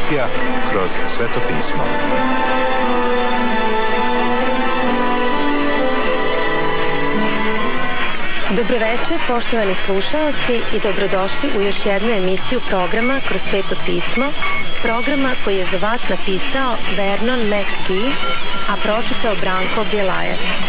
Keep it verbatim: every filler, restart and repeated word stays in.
emisija Kroz Sveto pismo. Dobroveče, poštovani slušaoci, i dobrodošli u još jednu emisiju programa Kroz Sveto pismo, programa koji je za vas napisao Vernon McGee, a pročitao Branko Bjelajac.